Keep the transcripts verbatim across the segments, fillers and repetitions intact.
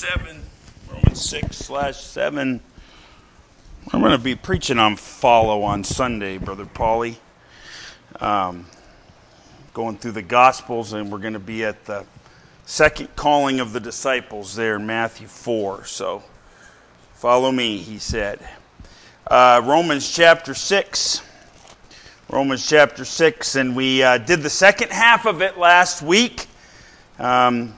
seven, Romans six slash seven. I'm going to be preaching on follow on Sunday, Brother Paulie. Um, going through the Gospels, and we're going to be at the second calling of the disciples there in Matthew four. So, follow me, he said. Uh, Romans chapter six. Romans chapter six, and we uh, did the second half of it last week. Um,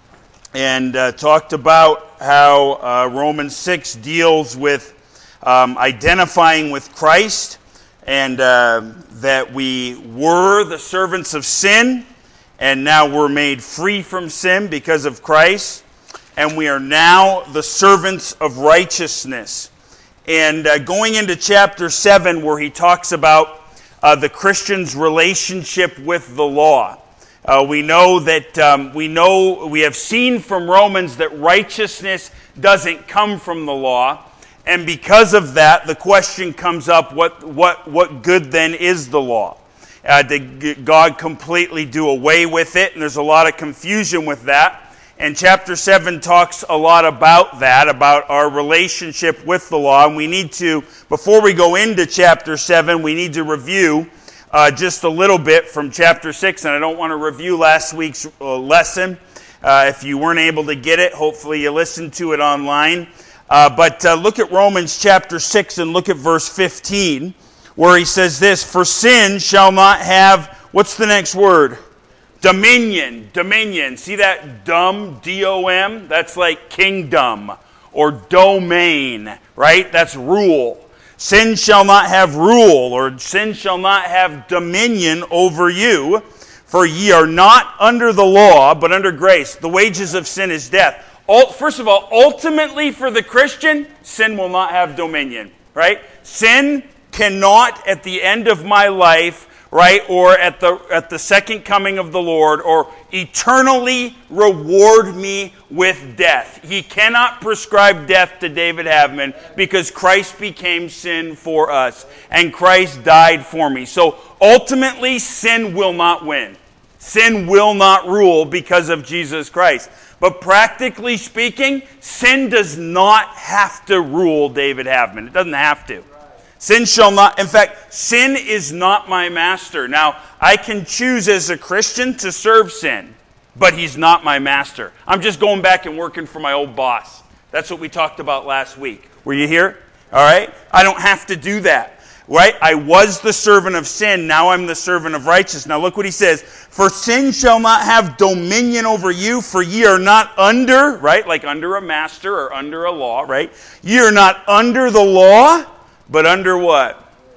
and uh, talked about how uh, Romans six deals with um, identifying with Christ, and uh, that we were the servants of sin, and now we're made free from sin because of Christ, and we are now the servants of righteousness. And uh, going into chapter seven, where he talks about uh, the Christian's relationship with the law. Uh, we know that um, we know we have seen from Romans that righteousness doesn't come from the law, and because of that, the question comes up: what what what good then is the law? Uh, did God completely do away with it? And there's a lot of confusion with that. And chapter seven talks a lot about that, about our relationship with the law. And we need to, before we go into chapter seven, we need to review Uh, just a little bit from chapter six, and I don't want to review last week's uh, lesson. Uh, if you weren't able to get it, hopefully you listened to it online. Uh, but uh, look at Romans chapter six and look at verse fifteen, where he says this: "For sin shall not have," what's the next word? Dominion. Dominion. See that dumb, D O M? That's like kingdom or domain, right? That's rule. Sin shall not have rule, or sin shall not have dominion over you, for ye are not under the law, but under grace. The wages of sin is death. First of all, ultimately for the Christian, sin will not have dominion, right? Sin cannot, at the end of my life, right, or at the at the second coming of the Lord, or eternally reward me with death. He cannot prescribe death to David Havman because Christ became sin for us, and Christ died for me. So ultimately, sin will not win. Sin will not rule because of Jesus Christ. But practically speaking, sin does not have to rule David Havman. It doesn't have to. Sin shall not, in fact, sin is not my master. Now, I can choose as a Christian to serve sin, but he's not my master. I'm just going back and working for my old boss. That's what we talked about last week. Were you here? All right? I don't have to do that, right? I was the servant of sin. Now I'm the servant of righteousness. Now look what he says. "For sin shall not have dominion over you, for ye are not under," right? Like under a master or under a law, right? "Ye are not under the law, but under what?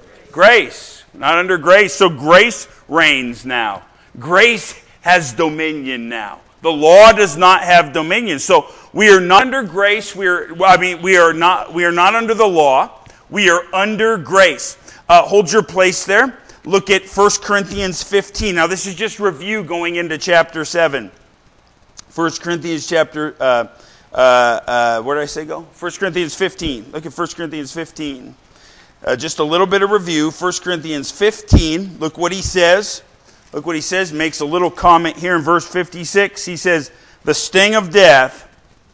Grace." Not under grace. So grace reigns now. Grace has dominion now. The law does not have dominion. So we are not under grace. We are. I mean, we are not. We are not under the law. We are under grace. Uh, hold your place there. Look at First Corinthians fifteen. Now this is just review going into chapter seven. First Corinthians chapter. Uh, uh, uh, where did I say go? First Corinthians fifteen. Look at First Corinthians fifteen. Uh, just a little bit of review. First Corinthians fifteen. Look what he says. Look what he says. Makes a little comment here in verse fifty-six. He says, "The sting of death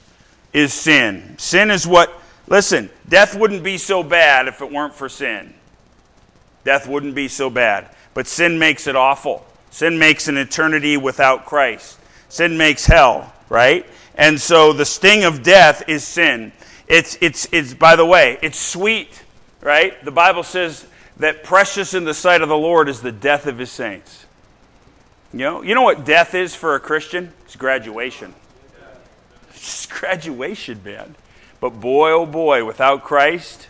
is sin." Sin is what, listen, death wouldn't be so bad if it weren't for sin. Death wouldn't be so bad. But sin makes it awful. Sin makes an eternity without Christ. Sin makes hell, right? And so the sting of death is sin. It's, it's, it's, by the way, it's sweet. Right? The Bible says that precious in the sight of the Lord is the death of his saints. You know, you know what death is for a Christian? It's graduation. It's graduation, man. But boy, oh boy, without Christ,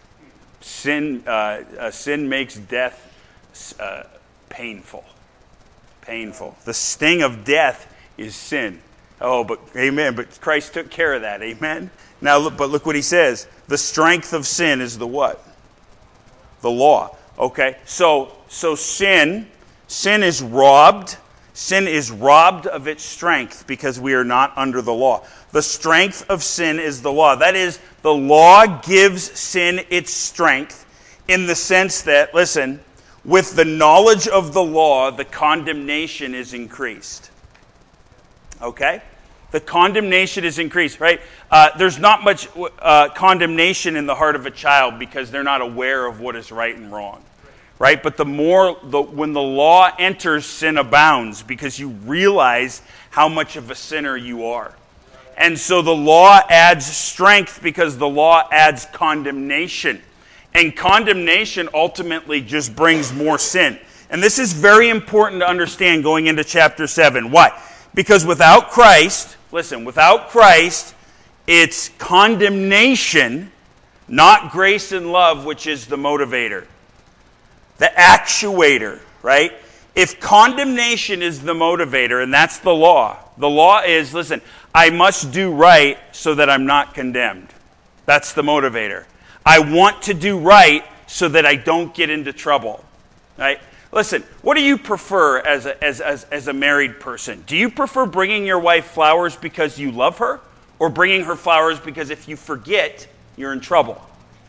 sin uh, uh, sin makes death uh, painful. Painful. The sting of death is sin. Oh, but amen. But Christ took care of that. Amen. Now, look, but look what he says. The strength of sin is the what? The law. Okay, so so sin, sin is robbed. Sin is robbed of its strength because we are not under the law. The strength of sin is the law. That is, the law gives sin its strength in the sense that, listen, with the knowledge of the law, the condemnation is increased. Okay? the condemnation is increased, right? Uh, there's not much uh, condemnation in the heart of a child because they're not aware of what is right and wrong, right? But the more, the, when the law enters, sin abounds because you realize how much of a sinner you are. And so the law adds strength because the law adds condemnation. And condemnation ultimately just brings more sin. And this is very important to understand going into chapter seven. Why? Because without Christ, listen, without Christ, it's condemnation, not grace and love, which is the motivator, the actuator, right? If condemnation is the motivator, and that's the law, the law is, listen, I must do right so that I'm not condemned. That's the motivator. I want to do right so that I don't get into trouble, right? Listen, what do you prefer as a, as, as, as a married person? Do you prefer bringing your wife flowers because you love her, or bringing her flowers because if you forget, you're in trouble?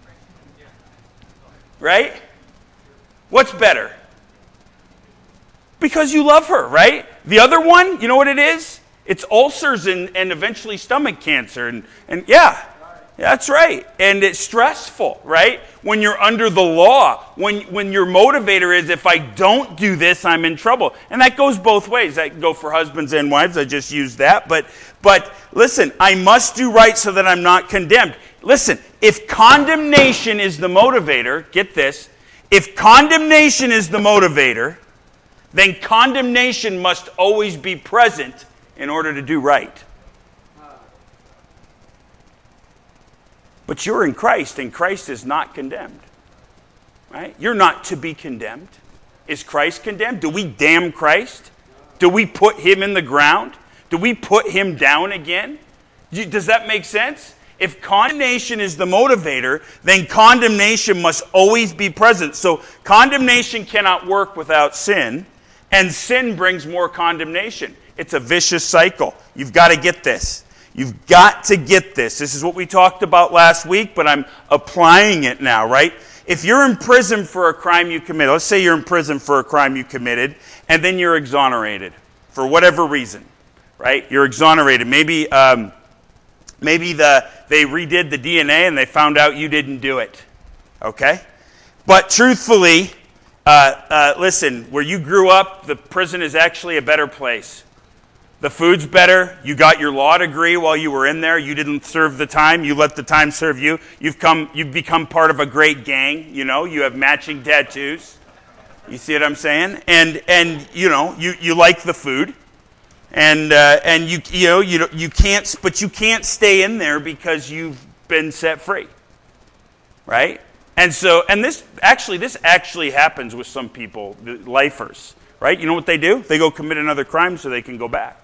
Right? What's better? Because you love her, right? The other one, you know what it is? It's ulcers and, and eventually stomach cancer. And, and yeah, that's right. And it's stressful, right? When you're under the law, when, when your motivator is, if I don't do this, I'm in trouble. And that goes both ways. That can go for husbands and wives. I just used that. But, but listen, I must do right so that I'm not condemned. Listen, if condemnation is the motivator, get this, if condemnation is the motivator, then condemnation must always be present in order to do right. But you're in Christ, and Christ is not condemned. Right? You're not to be condemned. Is Christ condemned? Do we damn Christ? Do we put him in the ground? Do we put him down again? Does that make sense? If condemnation is the motivator, then condemnation must always be present. So condemnation cannot work without sin, and sin brings more condemnation. It's a vicious cycle. You've got to get this. You've got to get this. This is what we talked about last week, but I'm applying it now, right? If you're in prison for a crime you committed, let's say you're in prison for a crime you committed, and then you're exonerated for whatever reason, right? You're exonerated. Maybe um, maybe the they redid the D N A and they found out you didn't do it, okay? But truthfully, uh, uh, listen, where you grew up, the prison is actually a better place. The food's better. You got your law degree while you were in there. You didn't serve the time. You let the time serve you. You've come. You've become part of a great gang. You know. You have matching tattoos. You see what I'm saying? And and you know you, you like the food, and uh, and you you know you you can't but you can't stay in there because you've been set free, right? And so and this actually this actually happens with some people, the lifers, right? You know what they do? They go commit another crime so they can go back.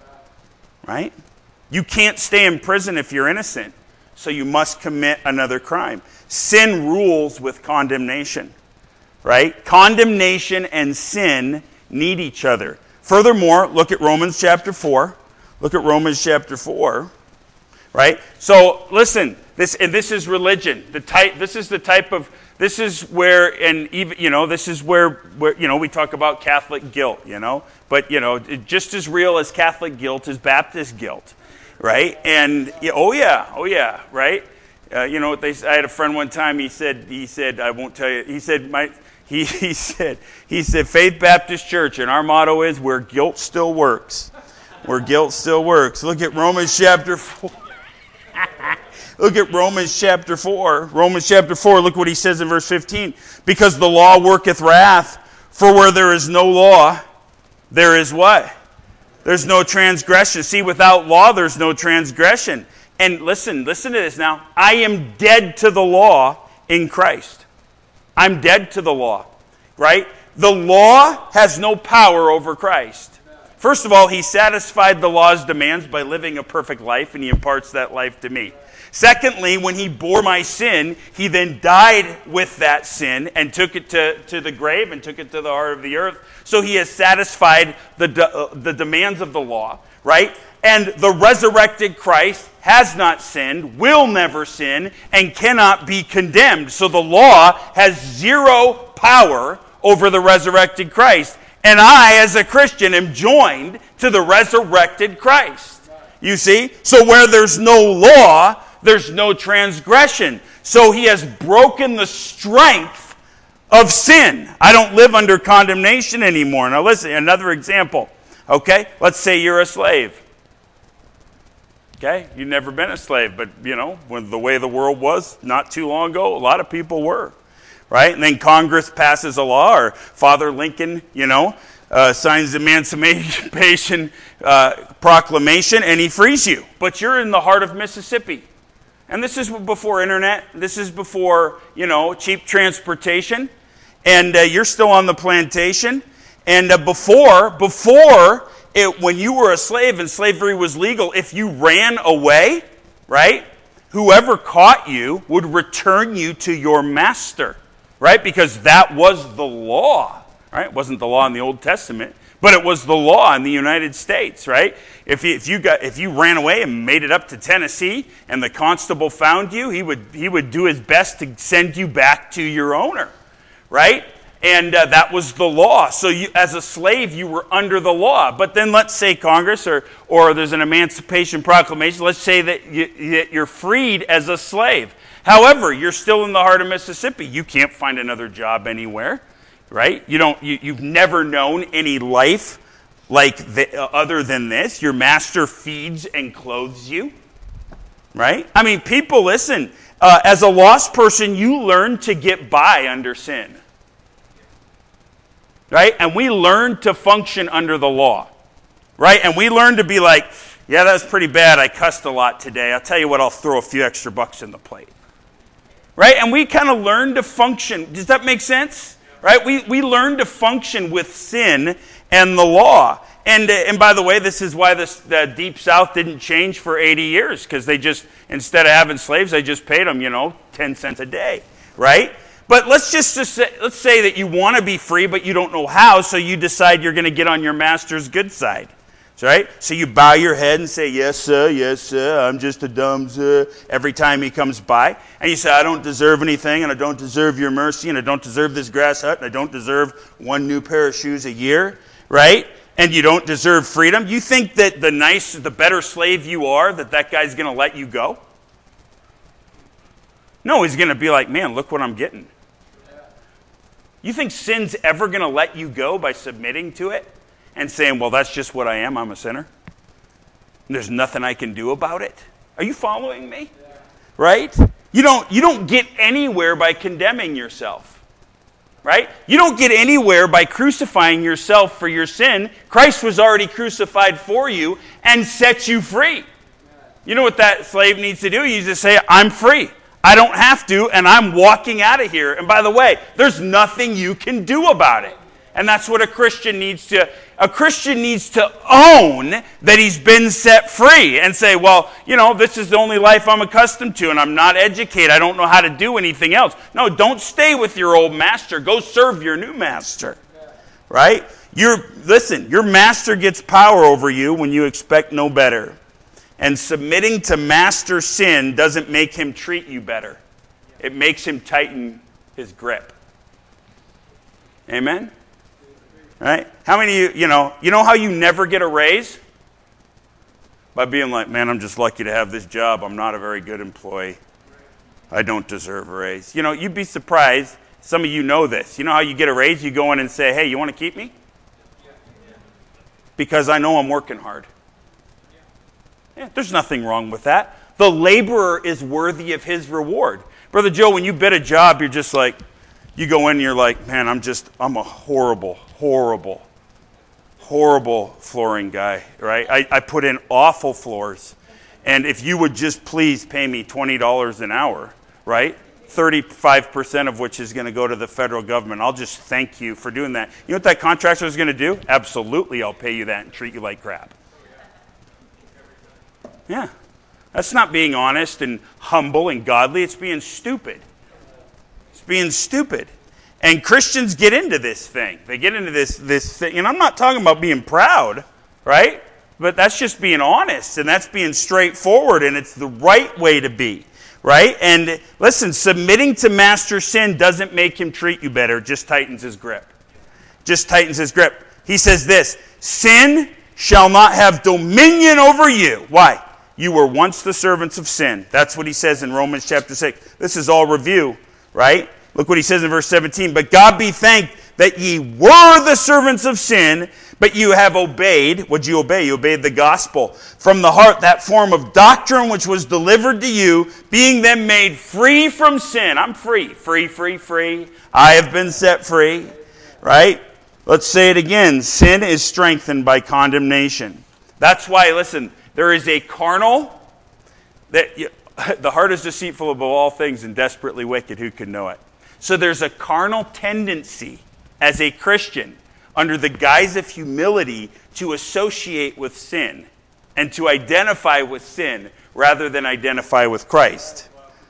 Right? You can't stay in prison if you're innocent, so you must commit another crime. Sin rules with condemnation, right? Condemnation and sin need each other. Furthermore, look at Romans chapter four. Look at Romans chapter four, right? So listen, this and this is religion. The type. This is the type of. This is where, and even you know, this is where, where you know, we talk about Catholic guilt, you know, but you know, just as real as Catholic guilt is Baptist guilt, right? And yeah, oh yeah, oh yeah, right? Uh, you know, they. I had a friend one time. He said, he said, I won't tell you. He said, my, he he said, he said, Faith Baptist Church, and our motto is where guilt still works, where guilt still works. Look at Romans chapter four. Look at Romans chapter four. Romans chapter four, look what he says in verse fifteen. Because the law worketh wrath, for where there is no law, there is what? There's no transgression. See, without law, there's no transgression. And listen, listen to this now. I am dead to the law in Christ. I'm dead to the law, right? The law has no power over Christ. First of all, he satisfied the law's demands by living a perfect life, and he imparts that life to me. Secondly, when he bore my sin, he then died with that sin and took it to, to the grave and took it to the heart of the earth. So he has satisfied the, de- uh, the demands of the law, right? And the resurrected Christ has not sinned, will never sin, and cannot be condemned. So the law has zero power over the resurrected Christ. And I, as a Christian, am joined to the resurrected Christ. You see? So where there's no law, there's no transgression. So he has broken the strength of sin. I don't live under condemnation anymore. Now listen, another example. Okay? Let's say you're a slave. Okay? You've never been a slave, but, you know, when the way the world was not too long ago, a lot of people were. Right? And then Congress passes a law, or Father Lincoln, you know, uh, signs the Emancipation uh, Proclamation, and he frees you. But you're in the heart of Mississippi. And this is before internet. This is before, you know, cheap transportation. And uh, you're still on the plantation. And uh, before, before... It, when you were a slave and slavery was legal, if you ran away, right, whoever caught you would return you to your master, right, because that was the law, right? It wasn't the law in the Old Testament, but it was the law in the United States, right? If you, if you got if you ran away and made it up to Tennessee and the constable found you, he would he would do his best to send you back to your owner, right? And uh, that was the law. So you, as a slave, you were under the law. But then let's say Congress or, or there's an Emancipation Proclamation. Let's say that, you, that you're freed as a slave. However, you're still in the heart of Mississippi. You can't find another job anywhere, right? You don't. You, you've never known any life like the, uh, other than this. Your master feeds and clothes you, right? I mean, people, listen. Uh, as a lost person, you learn to get by under sin. Right? And we learn to function under the law. Right? And we learn to be like, yeah, that was pretty bad. I cussed a lot today. I'll tell you what, I'll throw a few extra bucks in the plate. Right? And we kind of learn to function. Does that make sense? Right? We, we learn to function with sin and the law. And, uh, and by the way, this is why this, the Deep South didn't change for eighty years. Because they just, instead of having slaves, they just paid them, you know, ten cents a day. Right? But let's just, just say, let's say that you want to be free, but you don't know how, so you decide you're going to get on your master's good side. Right? So you bow your head and say, yes, sir, yes, sir, I'm just a dumb sir, every time he comes by. And you say, I don't deserve anything, and I don't deserve your mercy, and I don't deserve this grass hut, and I don't deserve one new pair of shoes a year. Right? And you don't deserve freedom. You think that the nice, the better slave you are, that that guy's going to let you go? No, he's going to be like, man, look what I'm getting. You think sin's ever going to let you go by submitting to it and saying, well, that's just what I am, I'm a sinner? And there's nothing I can do about it? Are you following me? Yeah. Right? You don't, you don't get anywhere by condemning yourself. Right? You don't get anywhere by crucifying yourself for your sin. Christ was already crucified for you and set you free. You know what that slave needs to do? He needs to say, I'm free. I don't have to, and I'm walking out of here. And by the way, there's nothing you can do about it. And that's what a Christian needs to, a Christian needs to own that he's been set free and say, well, you know, this is the only life I'm accustomed to, and I'm not educated. I don't know how to do anything else. No, don't stay with your old master. Go serve your new master. Right? You're, listen, your master gets power over you when you expect no better. And submitting to master sin doesn't make him treat you better. It makes him tighten his grip. Amen? Right? How many of you, you know, you know how you never get a raise? By being like, man, I'm just lucky to have this job. I'm not a very good employee. I don't deserve a raise. You know, you'd be surprised. Some of you know this. You know how you get a raise? You go in and say, hey, you want to keep me? Because I know I'm working hard. Yeah, there's nothing wrong with that. The laborer is worthy of his reward. Brother Joe, when you bid a job, you're just like, you go in and you're like, man, I'm just, I'm a horrible, horrible, horrible flooring guy, right? I, I put in awful floors. And if you would just please pay me twenty dollars an hour, right? thirty-five percent of which is going to go to the federal government. I'll just thank you for doing that. You know what that contractor is going to do? Absolutely, I'll pay you that and treat you like crap. Yeah. That's not being honest and humble and godly. It's being stupid. It's being stupid. And Christians get into this thing. They get into this, this thing. And I'm not talking about being proud, right? But that's just being honest. And that's being straightforward. And it's the right way to be, right? And listen, submitting to master sin doesn't make him treat you better. It just tightens his grip. Just tightens his grip. He says this, sin shall not have dominion over you. Why? You were once the servants of sin. That's what he says in Romans chapter six. This is all review, right? Look what he says in verse seventeen. But God be thanked that ye were the servants of sin, but you have obeyed. What'd you obey? You obeyed the gospel. From the heart, that form of doctrine which was delivered to you, being then made free from sin. I'm free. Free, free, free. I have been set free. Right? Let's say it again. Sin is strengthened by condemnation. That's why, listen, there is a carnal, that you, the heart is deceitful above all things and desperately wicked. Who can know it? So there's a carnal tendency as a Christian under the guise of humility to associate with sin and to identify with sin rather than identify with Christ.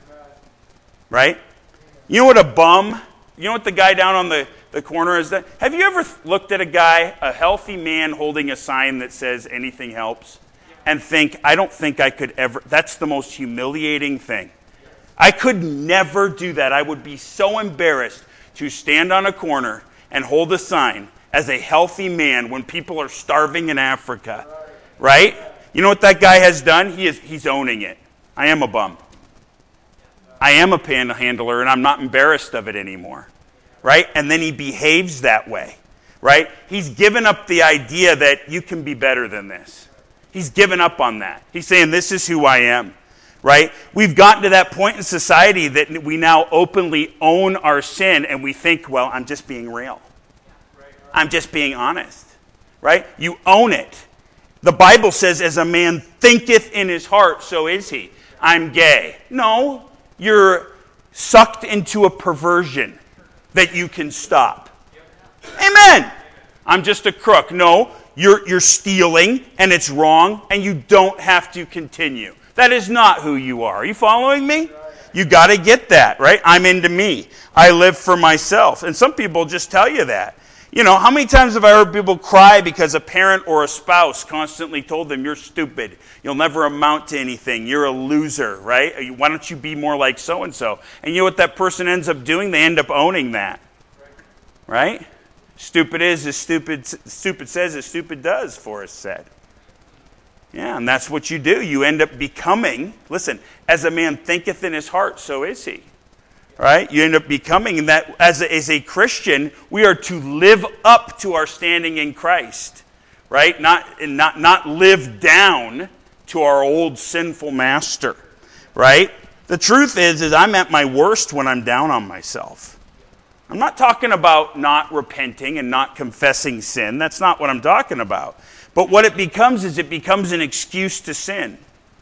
Right? You know what a bum, you know what the guy down on the, the corner is? That? Have you ever looked at a guy, a healthy man holding a sign that says anything helps, and think, I don't think I could ever, that's the most humiliating thing. I could never do that. I would be so embarrassed to stand on a corner and hold a sign as a healthy man when people are starving in Africa. Right? You know what that guy has done? He is he's owning it. I am a bum. I am a panhandler, and I'm not embarrassed of it anymore. Right? And then he behaves that way. Right? He's given up the idea that you can be better than this. He's given up on that. He's saying, this is who I am. Right? We've gotten to that point in society that we now openly own our sin, and we think, well, I'm just being real. I'm just being honest. Right? You own it. The Bible says, as a man thinketh in his heart, so is he. I'm gay. No, you're sucked into a perversion that you can stop. Amen. I'm just a crook. No, you're, you're stealing, and it's wrong, and you don't have to continue. That is not who you are. Are you following me? You got to get that, right? I'm into me. I live for myself. And some people just tell you that. You know, how many times have I heard people cry because a parent or a spouse constantly told them, you're stupid. You'll never amount to anything. You're a loser, right? Why don't you be more like so-and-so? And you know what that person ends up doing? They end up owning that. Right? Stupid is as stupid, stupid says as stupid does, Forrest said. Yeah, and that's what you do. You end up becoming, listen, as a man thinketh in his heart, so is he. Right? You end up becoming, and that as a, as a Christian, we are to live up to our standing in Christ. Right? Not, not, not live down to our old sinful master. Right? The truth is, is I'm at my worst when I'm down on myself. I'm not talking about not repenting and not confessing sin. That's not what I'm talking about. But what it becomes is it becomes an excuse to sin.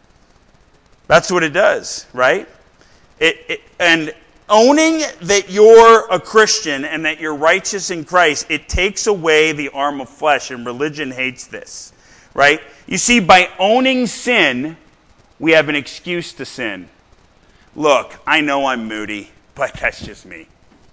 That's what it does, right? It, it, and owning that you're a Christian and that you're righteous in Christ, it takes away the arm of flesh, and religion hates this, right? You see, by owning sin, we have an excuse to sin. Look, I know I'm moody, but that's just me.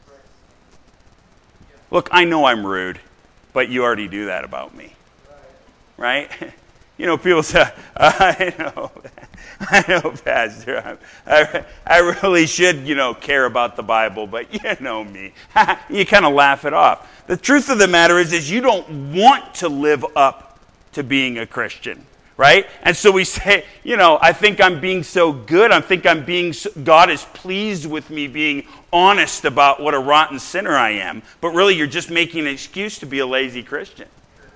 Look, I know I'm rude, but you already do that about me. Right? You know, people say, I know, I know, Pastor, I, I really should, you know, care about the Bible, but you know me. You kind of laugh it off. The truth of the matter is, is you don't want to live up to being a Christian, right? And so we say, you know, I think I'm being so good. I think I'm being, so, God is pleased with me being honest about what a rotten sinner I am. But really, you're just making an excuse to be a lazy Christian.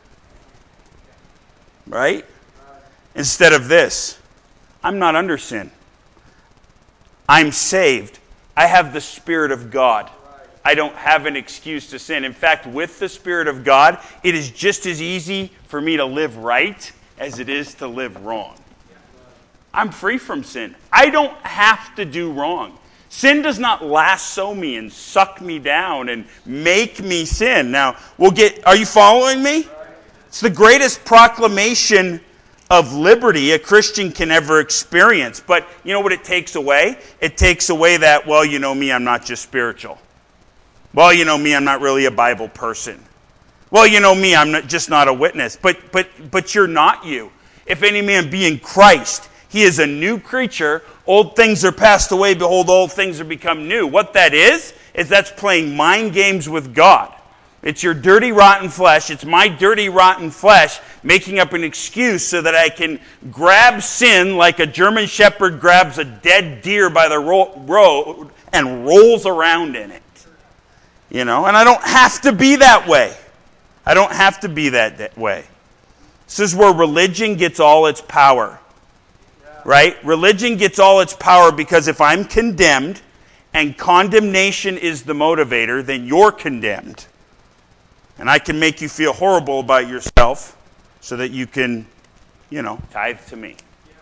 Right? Instead of this, I'm not under sin. I'm saved. I have the Spirit of God. I don't have an excuse to sin. In fact, with the Spirit of God, it is just as easy for me to live right as it is to live wrong. I'm free from sin. I don't have to do wrong. Sin does not lasso me and suck me down and make me sin. Now, we'll get, are you following me? It's the greatest proclamation of liberty a Christian can ever experience. But you know what it takes away? It takes away that, well, you know me, I'm not just spiritual. Well, you know me, I'm not really a Bible person. Well, you know me, I'm not, just not a witness. But, but, but you're not you. If any man be in Christ, he is a new creature. Old things are passed away. Behold, old things are become new. What that is, is that's playing mind games with God. It's your dirty, rotten flesh. It's my dirty, rotten flesh making up an excuse so that I can grab sin like a German shepherd grabs a dead deer by the ro- road and rolls around in it. You know, and I don't have to be that way. I don't have to be that, that way. This is where religion gets all its power. Right? Religion gets all its power because if I'm condemned and condemnation is the motivator, then you're condemned. And I can make you feel horrible about yourself so that you can, you know, tithe to me.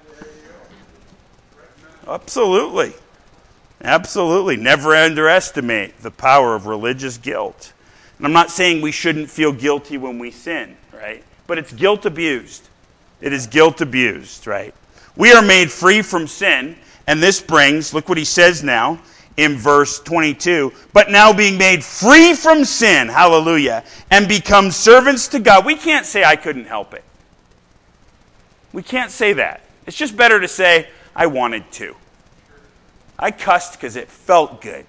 Absolutely. Absolutely. Never underestimate the power of religious guilt. And I'm not saying we shouldn't feel guilty when we sin, right? But it's guilt abused. It is guilt abused, right? We are made free from sin, and this brings, look what he says now in verse twenty-two, but now being made free from sin, hallelujah, and become servants to God. We can't say I couldn't help it. We can't say that. It's just better to say I wanted to. I cussed because it felt good.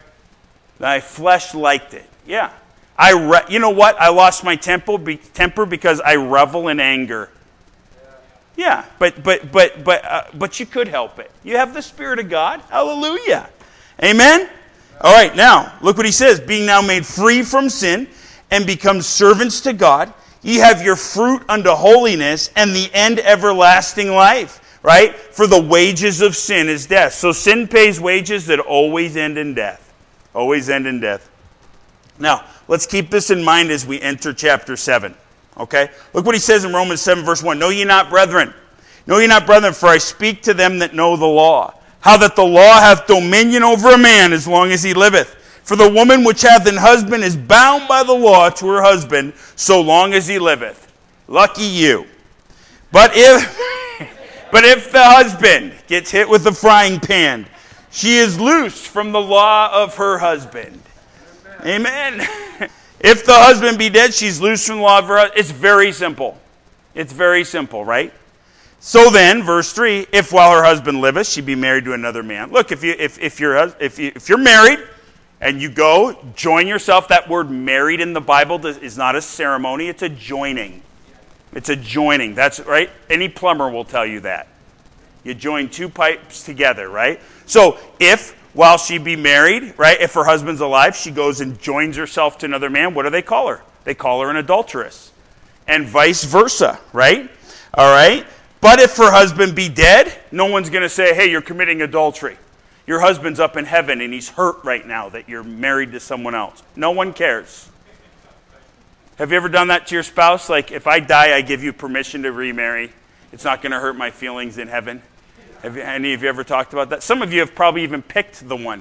My flesh liked it. Yeah. I re- you know what? I lost my temper, be- temper because I revel in anger. Yeah, but but but but uh, but you could help it. You have the Spirit of God. Hallelujah. Amen? All right, now, look what he says. Being now made free from sin and become servants to God, ye have your fruit unto holiness and the end everlasting life. Right? For the wages of sin is death. So sin pays wages that always end in death. Always end in death. Now, let's keep this in mind as we enter chapter seven. Okay? Look what he says in Romans seven, verse one. Know ye not, brethren? Know ye not, brethren, for I speak to them that know the law, how that the law hath dominion over a man as long as he liveth. For the woman which hath an husband is bound by the law to her husband so long as he liveth. Lucky you. But if, but if the husband gets hit with a frying pan, she is loose from the law of her husband. Amen. Amen. If the husband be dead, she's loose from the law of her husband. It's very simple. It's very simple, right? So then, verse three, if while her husband liveth, she be married to another man. Look, if you if if you're if you, if you're married and you go join yourself, that word married in the Bible does, is not a ceremony; it's a joining. It's a joining. That's right. Any plumber will tell you that. You join two pipes together, right? So if while she be married, right, if her husband's alive, she goes and joins herself to another man, what do they call her? They call her an adulteress, and vice versa, right? All right. But if her husband be dead, no one's going to say, hey, you're committing adultery. Your husband's up in heaven and he's hurt right now that you're married to someone else. No one cares. Have you ever done that to your spouse? Like, if I die, I give you permission to remarry. It's not going to hurt my feelings in heaven. Have you, any of you ever talked about that? Some of you have probably even picked the one.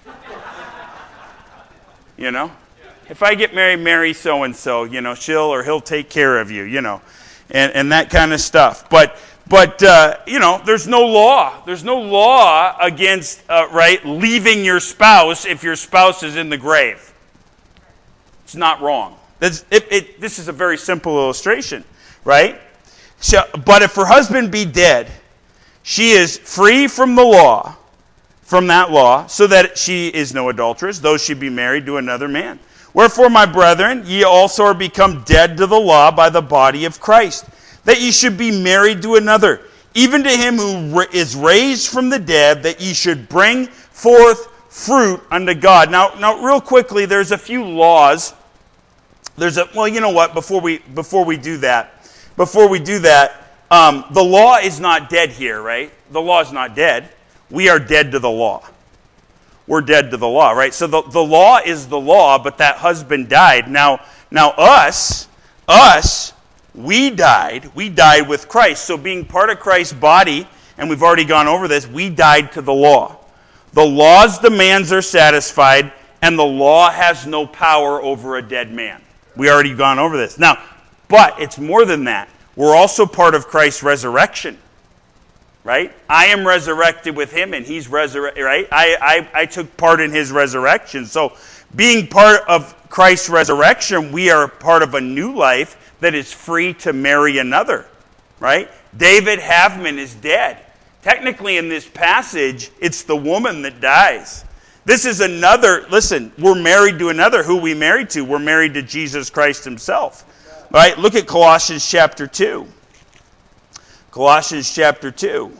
You know? If I get married, marry so-and-so, you know, she'll or he'll take care of you, you know. And, and that kind of stuff. But, but uh, you know, there's no law. There's no law against, uh, right, leaving your spouse if your spouse is in the grave. It's not wrong. That's, it, it, this is a very simple illustration, right? So, but if her husband be dead, she is free from the law, from that law, so that she is no adulteress, though she be married to another man. Wherefore, my brethren, ye also are become dead to the law by the body of Christ, that ye should be married to another, even to him who is raised from the dead, that ye should bring forth fruit unto God. Now, now, real quickly, there's a few laws. There's a well, you know what? Before we before we do that, before we do that, um, the law is not dead here, right? The law is not dead. We are dead to the law. We're dead to the law, right? So the, the law is the law, but that husband died. Now, now us, us, we died. We died with Christ. So being part of Christ's body, and we've already gone over this, we died to the law. The law's demands are satisfied, and the law has no power over a dead man. We already gone over this. Now, but it's more than that. We're also part of Christ's resurrection. Right? I am resurrected with him and he's resurrected, right? I, I, I took part in his resurrection. So being part of Christ's resurrection, we are part of a new life that is free to marry another. Right? David Havman is dead. Technically in this passage, it's the woman that dies. This is another, listen, we're married to another. Who are we married to? We're married to Jesus Christ himself. Right? Look at Colossians chapter two. Colossians chapter two.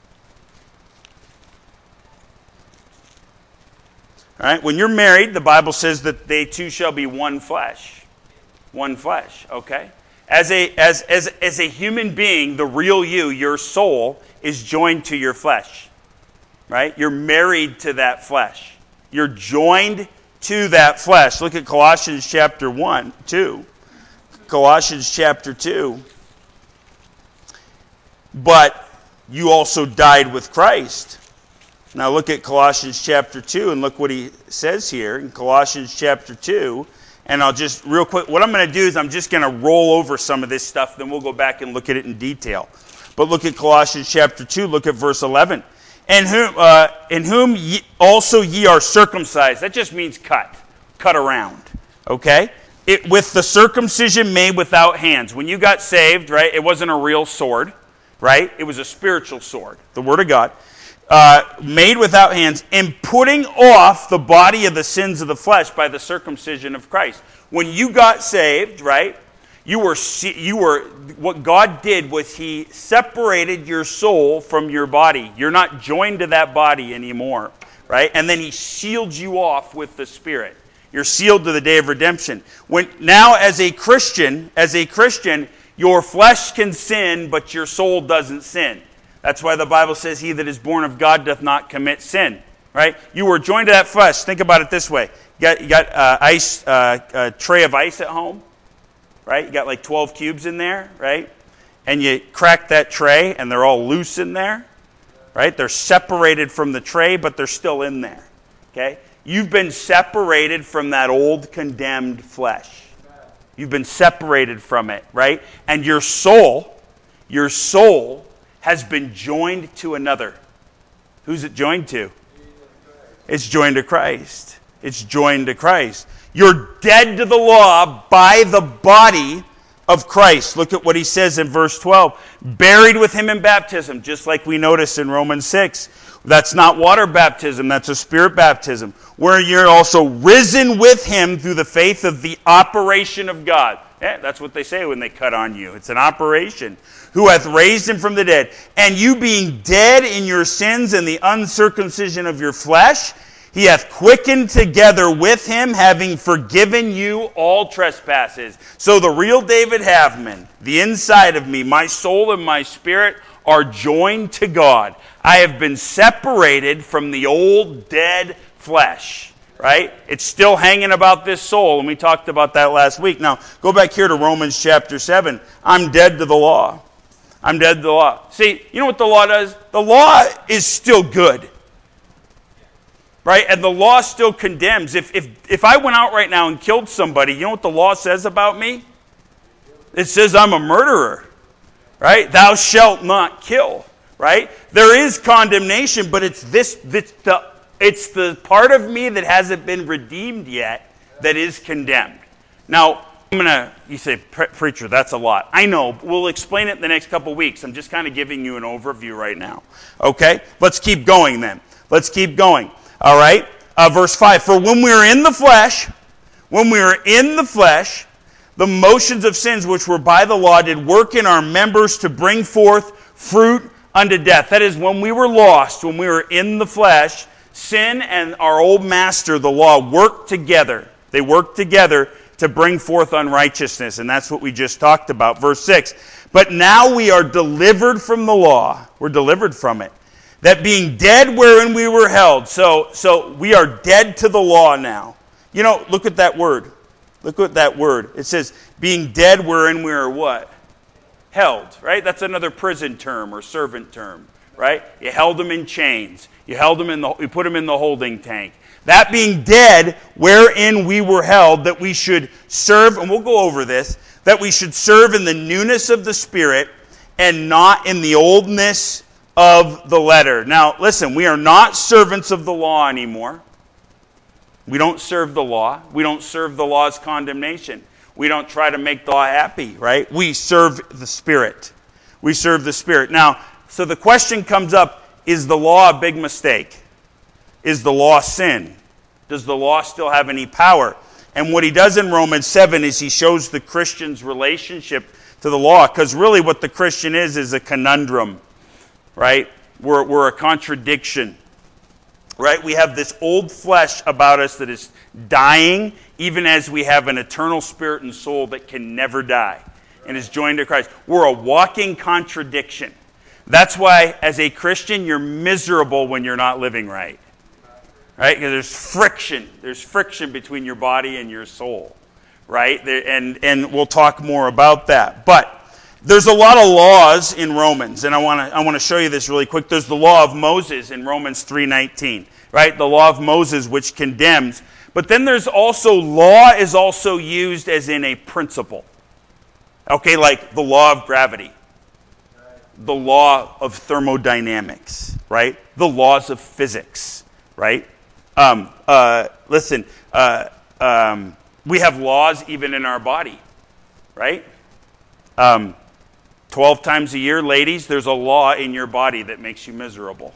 All right? When you're married, the Bible says that they two shall be one flesh. One flesh, okay? As a, as, as, as a human being, the real you, your soul, is joined to your flesh. Right? You're married to that flesh. You're joined to that flesh. Look at Colossians chapter one, two. Colossians chapter two. But you also died with Christ. Now look at Colossians chapter two and look what he says here in Colossians chapter two. And I'll just, real quick, what I'm going to do is I'm just going to roll over some of this stuff, then we'll go back and look at it in detail. But look at Colossians chapter two, look at verse eleven. In whom, uh, in whom ye also ye are circumcised. That just means cut. Cut around. Okay? It, with the circumcision made without hands. When you got saved, right, it wasn't a real sword. Right? It was a spiritual sword. The Word of God. Uh, made without hands. In putting off the body of the sins of the flesh by the circumcision of Christ. When you got saved, right, you were, you were, what God did was he separated your soul from your body. You're not joined to that body anymore, right? And then he sealed you off with the Spirit. You're sealed to the day of redemption. When now as a Christian, as a Christian, your flesh can sin, but your soul doesn't sin. That's why the Bible says, he that is born of God doth not commit sin, right? You were joined to that flesh. Think about it this way. You got, you got uh, ice, uh, a tray of ice at home. Right? You got like twelve cubes in there, right? And you crack that tray and they're all loose in there, right? They're separated from the tray, but they're still in there, okay? You've been separated from that old condemned flesh. You've been separated from it, right? And your soul, your soul has been joined to another. Who's it joined to? It's joined to Christ. It's joined to Christ. You're dead to the law by the body of Christ. Look at what he says in verse twelve. Buried with him in baptism, just like we notice in Romans six. That's not water baptism, that's a spirit baptism. Where you're also risen with him through the faith of the operation of God. Yeah, that's what they say when they cut on you. It's an operation. Who hath raised him from the dead. And you being dead in your sins and the uncircumcision of your flesh, he hath quickened together with him, having forgiven you all trespasses. So the real David Havman, the inside of me, my soul and my spirit are joined to God. I have been separated from the old dead flesh. Right? It's still hanging about this soul, and we talked about that last week. Now, go back here to Romans chapter seven. I'm dead to the law. I'm dead to the law. See, you know what the law does? The law is still good. Right? And the law still condemns. If, if, if I went out right now and killed somebody, you know what the law says about me? It says I'm a murderer. Right? Thou shalt not kill. Right? There is condemnation, but it's this, this the, it's the part of me that hasn't been redeemed yet that is condemned. Now, I'm going to, you say, preacher, that's a lot. I know. We'll explain it in the next couple weeks. I'm just kind of giving you an overview right now. Okay? Let's keep going then. Let's keep going. All right? Uh, verse five. For when we are in the flesh, when we are in the flesh, the motions of sins which were by the law did work in our members to bring forth fruit unto death. That is, when we were lost, when we were in the flesh, sin and our old master, the law, worked together. They worked together to bring forth unrighteousness. And that's what we just talked about. Verse six. But now we are delivered from the law. We're delivered from it. That being dead wherein we were held. So, so we are dead to the law now. You know, look at that word. Look at that word. It says, being dead wherein we are what? Held, right? That's another prison term or servant term, right? You held them in chains. You held them in the, you put them in the holding tank. That being dead wherein we were held, that we should serve, and we'll go over this, that we should serve in the newness of the Spirit and not in the oldness of the letter. Now, listen, we are not servants of the law anymore. We don't serve the law. We don't serve the law's condemnation. We don't try to make the law happy, right? We serve the Spirit. We serve the Spirit. Now, so the question comes up, is the law a big mistake? is the law sin? Does the law still have any power? And what he does in Romans seven is he shows the Christian's relationship to the law, because really what the Christian is is a conundrum, right? We're, we're a contradiction, right? We have this old flesh about us that is dying, even as we have an eternal spirit and soul that can never die and is joined to Christ. We're a walking contradiction. That's why, as a Christian, you're miserable when you're not living right. Right? Because there's friction. There's friction between your body and your soul. Right? There, and, and we'll talk more about that. But there's a lot of laws in Romans, and I want to I want to show you this really quick. There's the law of Moses in Romans three nineteen. Right? The law of Moses, which condemns. But then there's also, law is also used as in a principle. Okay, like the law of gravity. The law of thermodynamics. Right? The laws of physics. Right? Um, uh, listen, uh, um, we have laws even in our body, right? Um, Twelve times a year, ladies, there's a law in your body that makes you miserable.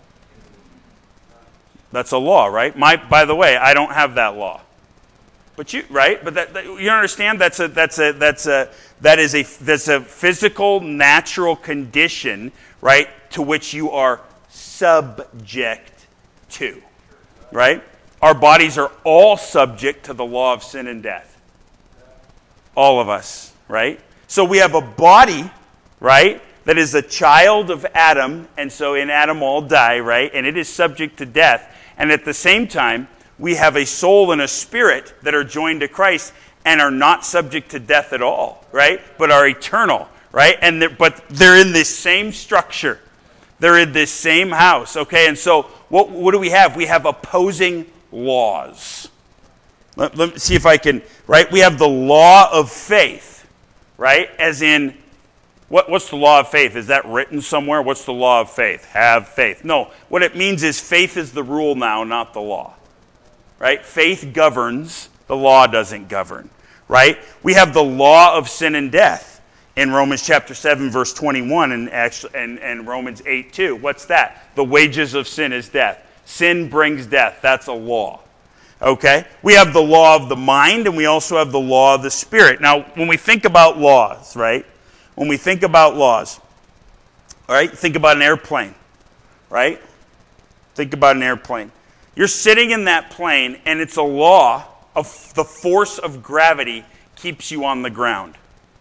That's a law, right? My, by the way, I don't have that law, but you, right? But that, that you understand that's a that's a that's a that is a that's a physical, natural condition, right? To which you are subject to, right? Our bodies are all subject to the law of sin and death. All of us, right? So we have a body, right, that is a child of Adam, and so in Adam all die, right? And it is subject to death. And at the same time, we have a soul and a spirit that are joined to Christ and are not subject to death at all, right? But are eternal, right? And they're, but they're in this same structure. They're in this same house, okay? And so what, what do we have? We have opposing laws. Let, let me see if I can, right? We have the law of faith, right? As in, what, what's the law of faith? Is that written somewhere? What's the law of faith? Have faith. No, what it means is faith is the rule now, not the law, right? Faith governs, the law doesn't govern, right? We have the law of sin and death in Romans chapter seven, verse twenty-one, and, actually, and, and Romans eight, two. What's that? The wages of sin is death. Sin brings death. That's a law. Okay? We have the law of the mind, and we also have the law of the spirit. Now, when we think about laws, right? When we think about laws, all right? Think about an airplane, right? Think about an airplane. You're sitting in that plane, and it's a law of the force of gravity keeps you on the ground.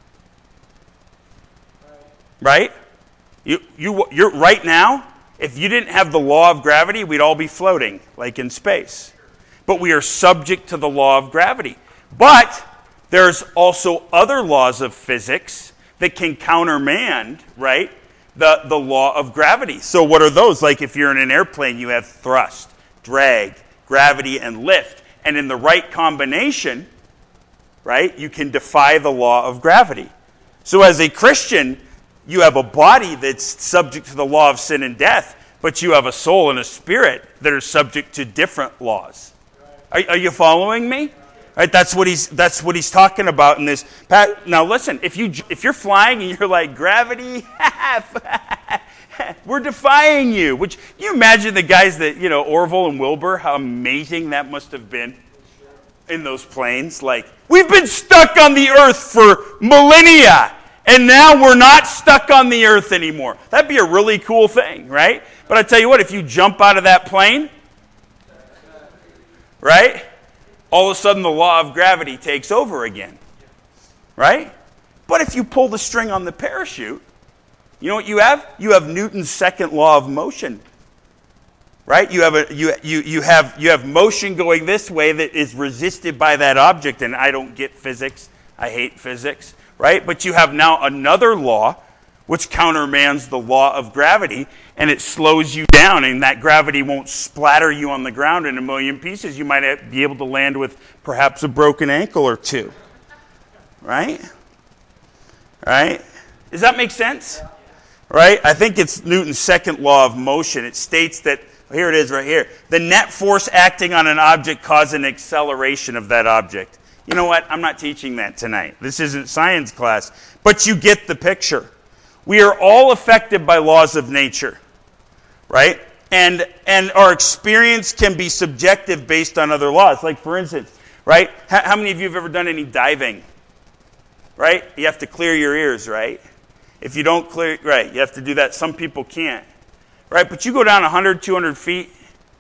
Right? You, you, you're right now, if you didn't have the law of gravity, we'd all be floating, like in space. But we are subject to the law of gravity. But there's also other laws of physics that can countermand, right, the, the law of gravity. So what are those? Like if you're in an airplane, you have thrust, drag, gravity, and lift. And in the right combination, right, you can defy the law of gravity. So as a Christian, you have a body that's subject to the law of sin and death, but you have a soul and a spirit that are subject to different laws. Are, are you following me? Right, that's what he's that's what he's talking about in this. Now listen, if you if you're flying and you're like gravity, we're defying you. Which you imagine the guys that you know Orville and Wilbur, how amazing that must have been in those planes. Like we've been stuck on the earth for millennia. And now we're not stuck on the earth anymore. That'd be a really cool thing, right? But I tell you what, if you jump out of that plane, right? All of a sudden the law of gravity takes over again, right? But if you pull the string on the parachute, you know what you have? You have Newton's second law of motion, right? You have a you you you have you have motion going this way that is resisted by that object, and I don't get physics. I hate physics. Right? But you have now another law which countermands the law of gravity, and it slows you down, and that gravity won't splatter you on the ground in a million pieces. You might be able to land with perhaps a broken ankle or two. Right? Right? Does that make sense? Right? I think it's Newton's second law of motion. It states that, here it is right here, the net force acting on an object causes an acceleration of that object. You know what? I'm not teaching that tonight. This isn't science class. But you get the picture. We are all affected by laws of nature. Right? And and our experience can be subjective based on other laws. Like, for instance, right? How, how many of you have ever done any diving? Right? You have to clear your ears, right? If you don't clear, right, you have to do that. Some people can't. Right? But you go down one hundred, two hundred feet,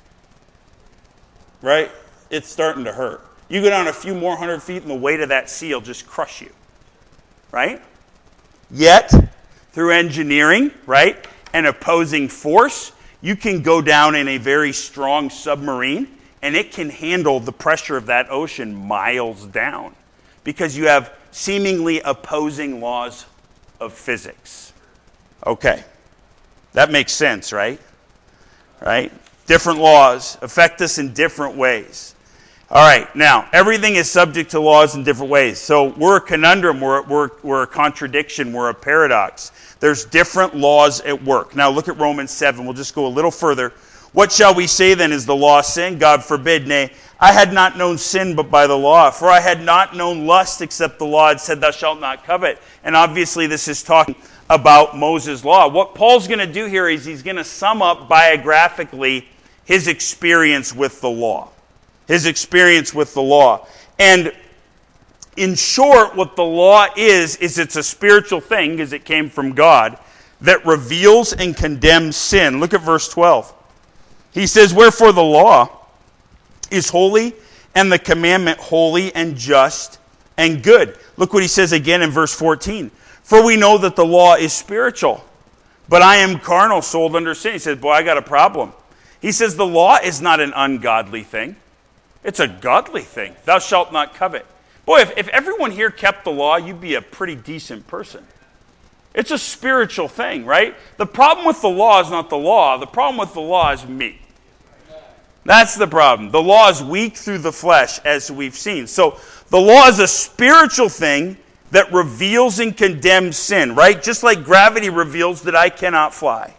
right? It's starting to hurt. You go down a few more hundred feet and the weight of that sea will just crush you. Right? Yet, through engineering, right, and opposing force, you can go down in a very strong submarine and it can handle the pressure of that ocean miles down because you have seemingly opposing laws of physics. Okay. That makes sense, right? Right? Different laws affect us in different ways. All right. Now, everything is subject to laws in different ways. So we're a conundrum. We're, we're, we're a contradiction. We're a paradox. There's different laws at work. Now, look at Romans seven. We'll just go a little further. What shall we say then? Is the law sin? God forbid. Nay, I had not known sin but by the law. For I had not known lust except the law had said, thou shalt not covet. And obviously this is talking about Moses' law. What Paul's going to do here is he's going to sum up biographically his experience with the law. His experience with the law. And in short, what the law is, is it's a spiritual thing, because it came from God, that reveals and condemns sin. Look at verse twelve. He says, wherefore the law is holy, and the commandment holy and just and good. Look what he says again in verse fourteen. For we know that the law is spiritual, but I am carnal, sold under sin. He says, boy, I got a problem. He says the law is not an ungodly thing. It's a godly thing. Thou shalt not covet. Boy, if, if everyone here kept the law, you'd be a pretty decent person. It's a spiritual thing, right? The problem with the law is not the law. The problem with the law is me. That's the problem. The law is weak through the flesh, as we've seen. So the law is a spiritual thing that reveals and condemns sin, right? Just like gravity reveals that I cannot fly.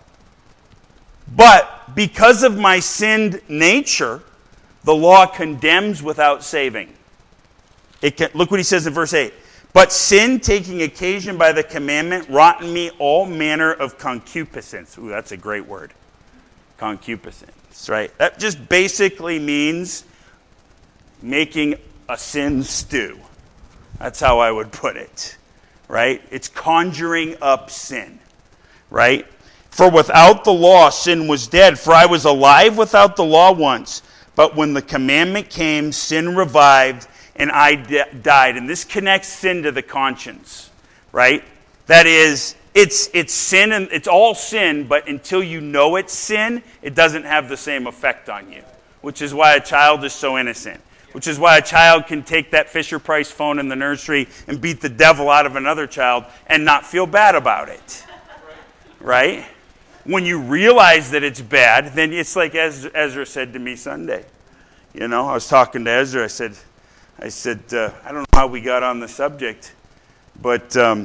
But because of my sinned nature, the law condemns without saving. It can, look what he says in verse eight. But sin, taking occasion by the commandment, wrought in me all manner of concupiscence. Ooh, that's a great word. Concupiscence, right? That just basically means making a sin stew. That's how I would put it, right? It's conjuring up sin, right? For without the law, sin was dead. For I was alive without the law once. But when the commandment came, sin revived, and I de- died. And this connects sin to the conscience, right? That is, it's it's sin, and it's all sin, but until you know it's sin, it doesn't have the same effect on you, which is why a child is so innocent, which is why a child can take that Fisher-Price phone in the nursery and beat the devil out of another child and not feel bad about it, right? When you realize that it's bad, then it's like Ezra said to me Sunday. You know, I was talking to Ezra. I said, I said, uh, I don't know how we got on the subject, but um,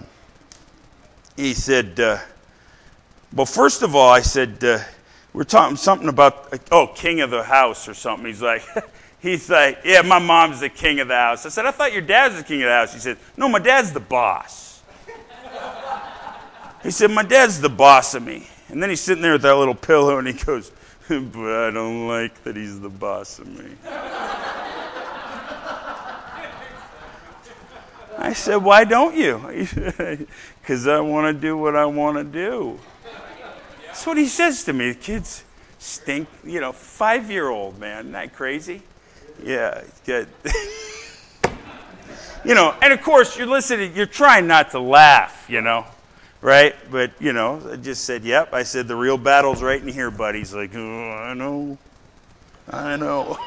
he said, uh, well, first of all, I said, uh, we're talking something about, oh, king of the house or something. He's like, he's like, yeah, my mom's the king of the house. I said, I thought your dad's the king of the house. He said, no, my dad's the boss. He said, my dad's the boss of me. And then he's sitting there with that little pillow and he goes, but I don't like that he's the boss of me. I said, why don't you? Because I want to do what I want to do. That's what he says to me. The kids stink. You know, five-year-old, man. Isn't that crazy? Yeah, good. You know, and of course, you're listening. You're trying not to laugh, you know. Right? But, you know, I just said, yep. I said, the real battle's right in here, buddy. He's like, oh, I know. I know.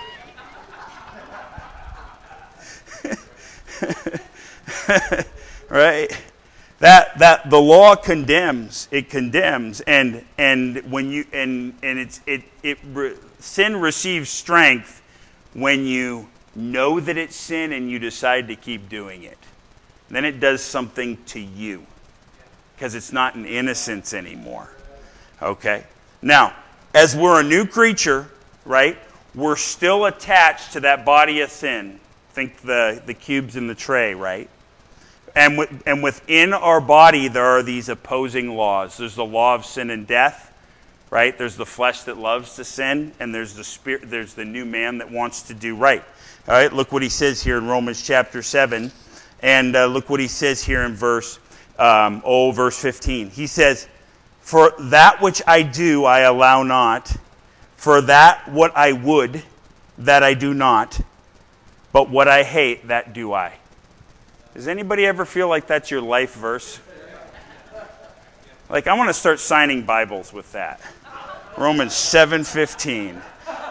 Right? That that the law condemns. It condemns. And and when you and and it's it it re, sin receives strength when you know that it's sin and you decide to keep doing it. Then it does something to you. Because it's not an innocence anymore. Okay? Now, as we're a new creature, right, we're still attached to that body of sin. Think the, the cubes in the tray, right? And, with, and within our body, there are these opposing laws. There's the law of sin and death, right? There's the flesh that loves to sin, and there's the spirit, there's the new man that wants to do right. All right, look what he says here in Romans chapter seven, and uh, look what he says here in verse, um, oh, verse fifteen. He says, "For that which I do, I allow not. For that what I would, that I do not. But what I hate, that do I." Does anybody ever feel like that's your life verse? Like, I want to start signing Bibles with that. Romans seven fifteen.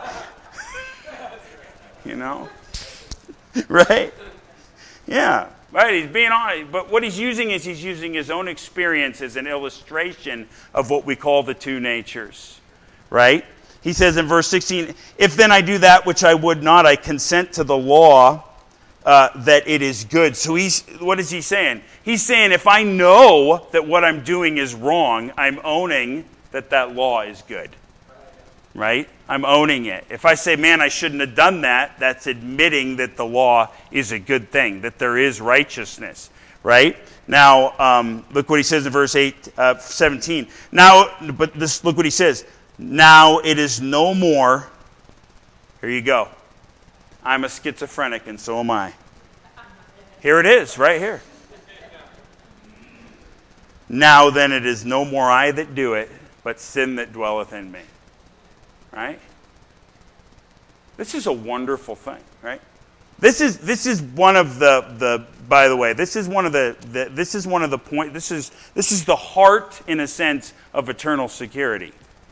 You know? Right? Yeah. Right, he's being honest. But what he's using is he's using his own experience as an illustration of what we call the two natures. Right? He says in verse sixteen, "If then I do that which I would not, I consent to the law uh, that it is good." So he's, what is he saying? He's saying if I know that what I'm doing is wrong, I'm owning that that law is good. Right? I'm owning it. If I say, man, I shouldn't have done that, that's admitting that the law is a good thing, that there is righteousness. Right? Now, um, look what he says in verse eight, uh, seventeen. Now, but this, look what he says. "Now it is no more," here you go. I'm a schizophrenic and so am I. Here it is, right here. "Now then it is no more I that do it, but sin that dwelleth in me." Right? This is a wonderful thing, right? This is this is one of the the by the way, this is one of the, the this is one of the point this is this is the heart in a sense of eternal security.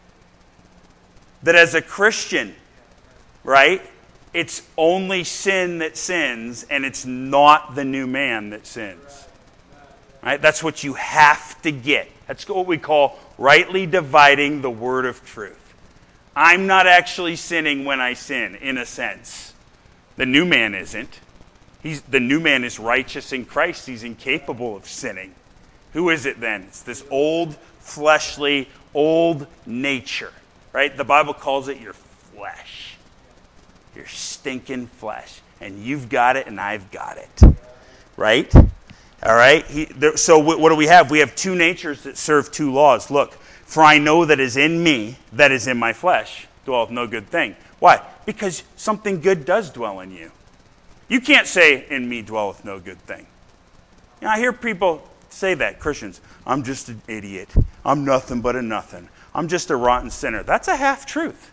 That as a Christian, right, it's only sin that sins, and it's not the new man that sins. Right? That's what you have to get. That's what we call rightly dividing the word of truth. I'm not actually sinning when I sin, in a sense. The new man isn't. He's, the new man is righteous in Christ. He's incapable of sinning. Who is it then? It's this old, fleshly, old nature. Right? The Bible calls it your flesh. Your stinking flesh. And you've got it and I've got it. Right? All right? He, there, so what do we have? We have two natures that serve two laws. Look, "For I know that is in me, that is in my flesh, dwelleth no good thing." Why? Because something good does dwell in you. You can't say, "In me dwelleth no good thing." You know, I hear people say that, Christians. "I'm just an idiot. I'm nothing but a nothing. I'm just a rotten sinner." That's a half-truth.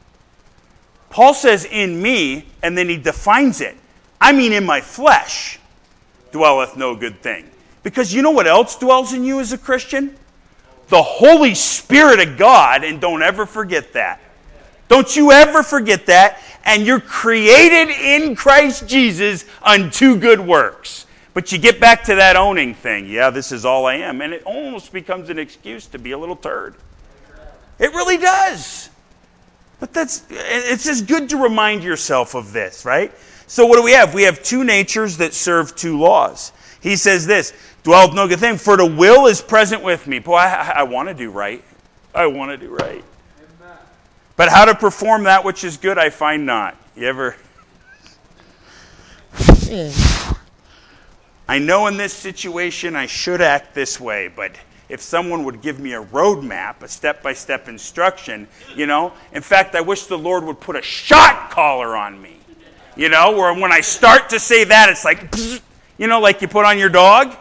Paul says, "In me," and then he defines it. I mean, in my flesh dwelleth no good thing. Because you know what else dwells in you as a Christian? The Holy Spirit of God, and don't ever forget that. Don't you ever forget that. And you're created in Christ Jesus unto good works. But you get back to that owning thing. Yeah, this is all I am. And it almost becomes an excuse to be a little turd. It really does. But that's it's just good to remind yourself of this, right? So what do we have? We have two natures that serve two laws. He says this, "Dwelleth no good thing, for the will is present with me." Boy, I, I want to do right. I want to do right. Amen. "But how to perform that which is good, I find not." You ever? Yeah. "I know in this situation I should act this way, but if someone would give me a roadmap, a step-by-step instruction, you know. In fact, I wish the Lord would put a shot collar on me. You know, where when I start to say that, it's like, you know, like you put on your dog.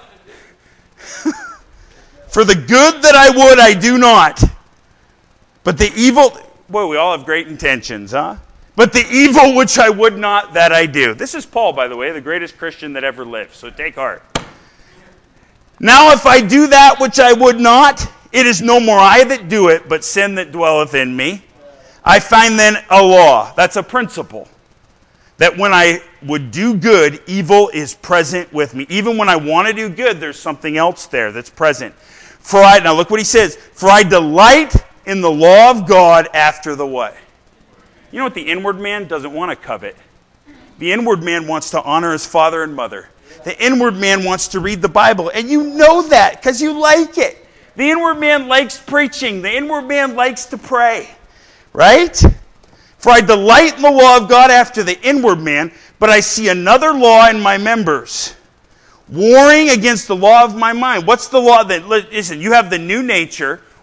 For the good that I would, I do not. But the evil, boy, we all have great intentions, huh? But the evil which I would not, that I do. This is Paul, by the way, the greatest Christian that ever lived. So take heart. Now if I do that which I would not, it is no more I that do it, but sin that dwelleth in me. I find then a law, that's a principle, that when I would do good, evil is present with me. Even when I want to do good, there's something else there that's present. For I, now look what he says, for I delight in the law of God after the what? You know what the inward man doesn't want to covet? The inward man wants to honor his father and mother. The inward man wants to read the Bible. And you know that because you like it. The inward man likes preaching. The inward man likes to pray. Right? For I delight in the law of God after the inward man, but I see another law in my members, warring against the law of my mind. What's the law that, listen, you have the new nature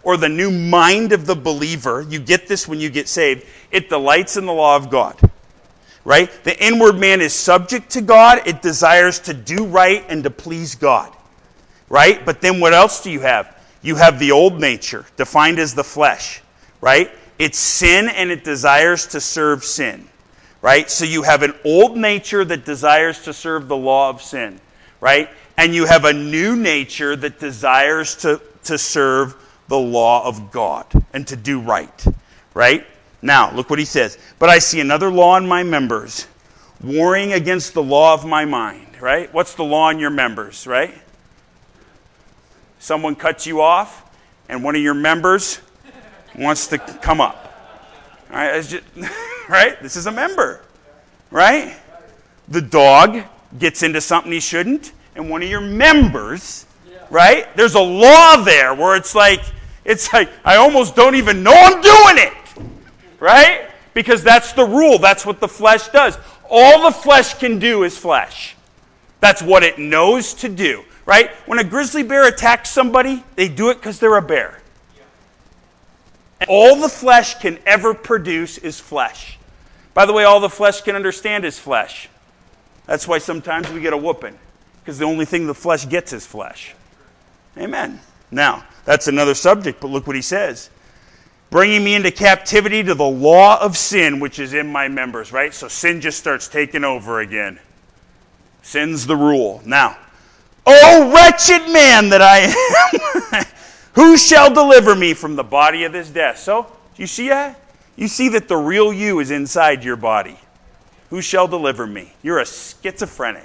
or the new mind of the believer, you get this when you get saved, it delights in the law of God. Right? The inward man is subject to God. It desires to do right and to please God. Right? But then what else do you have? You have the old nature, defined as the flesh. Right? It's sin and it desires to serve sin. Right? So you have an old nature that desires to serve the law of sin. Right? And you have a new nature that desires to, to serve the law of God and to do right. Right? Now, look what he says. But I see another law in my members, warring against the law of my mind. Right? What's the law in your members? Right? Someone cuts you off, and one of your members wants to come up. All right? It's just, right? This is a member. Right? The dog gets into something he shouldn't, and one of your members, right? There's a law there where it's like, it's like, I almost don't even know I'm doing it. Right? Because that's the rule. That's what the flesh does. All the flesh can do is flesh. That's what it knows to do. Right? When a grizzly bear attacks somebody, they do it because they're a bear. And all the flesh can ever produce is flesh. By the way, all the flesh can understand is flesh. That's why sometimes we get a whooping. Because the only thing the flesh gets is flesh. Amen. Now, that's another subject, but look what he says. Bringing me into captivity to the law of sin, which is in my members, right? So sin just starts taking over again. Sin's the rule. Now, oh wretched man that I am, who shall deliver me from the body of this death? So, do you see that? You see that the real you is inside your body. Who shall deliver me? You're a schizophrenic.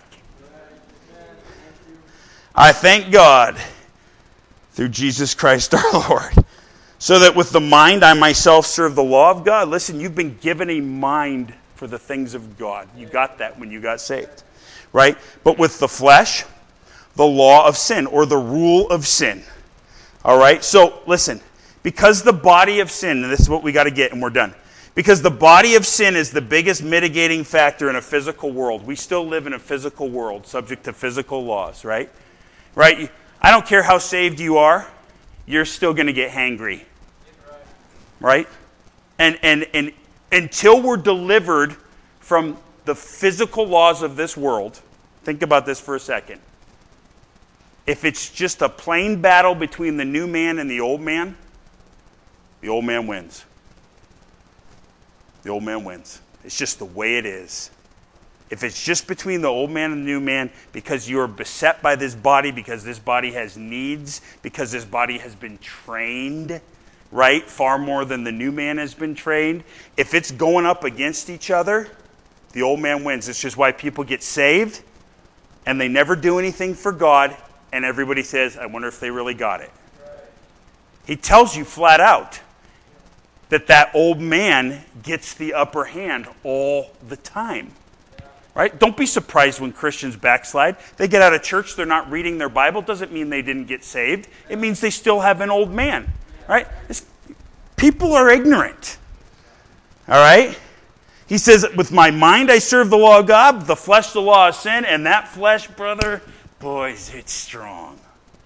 I thank God through Jesus Christ our Lord. So that with the mind I myself serve the law of God. Listen, you've been given a mind for the things of God. You got that when you got saved. Right? But with the flesh, the law of sin, or the rule of sin. All right? So, listen. Because the body of sin, and this is what we got to get and we're done. Because the body of sin is the biggest mitigating factor in a physical world. We still live in a physical world, subject to physical laws, right? Right? I don't care how saved you are. You're still going to get hangry. Right? And, and, and until we're delivered from the physical laws of this world, think about this for a second. If it's just a plain battle between the new man and the old man, the old man wins. The old man wins. It's just the way it is. If it's just between the old man and the new man, because you're beset by this body, because this body has needs, because this body has been trained, right, far more than the new man has been trained. If it's going up against each other, the old man wins. It's just why people get saved, and they never do anything for God, and everybody says, I wonder if they really got it. He tells you flat out that that old man gets the upper hand all the time. Right? Don't be surprised when Christians backslide. They get out of church, they're not reading their Bible. Doesn't mean they didn't get saved. It means they still have an old man. Right? It's, people are ignorant. All right? He says, with my mind I serve the law of God, the flesh the law of sin, and that flesh, brother, boys, it's strong.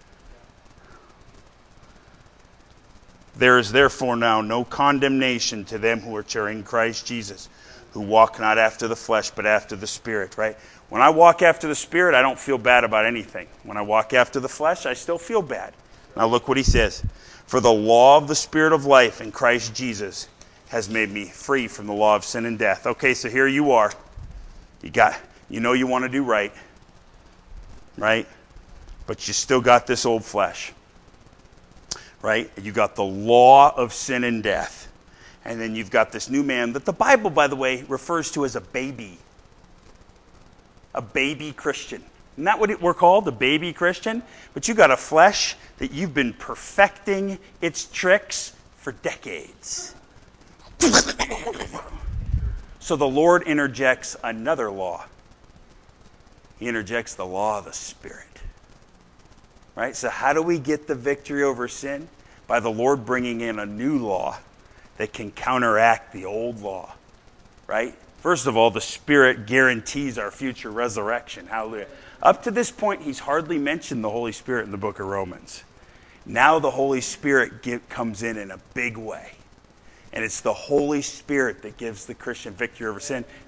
There is therefore now no condemnation to them who are in Christ Jesus, who walk not after the flesh, but after the Spirit, right? When I walk after the Spirit, I don't feel bad about anything. When I walk after the flesh, I still feel bad. Now look what he says. For the law of the Spirit of life in Christ Jesus has made me free from the law of sin and death. Okay, so here you are. You got, you know you want to do right, right? But you still got this old flesh, right? You got the law of sin and death. And then you've got this new man that the Bible, by the way, refers to as a baby. A baby Christian. Isn't that what it, we're called? A baby Christian? But you got a flesh that you've been perfecting its tricks for decades. So the Lord interjects another law. He interjects the law of the Spirit. Right? So how do we get the victory over sin? By the Lord bringing in a new law that can counteract the old law, right? First of all, the Spirit guarantees our future resurrection. Hallelujah. Up to this point, he's hardly mentioned the Holy Spirit in the book of Romans. Now the Holy Spirit get, comes in in a big way. And it's the Holy Spirit that gives the Christian victory over sin.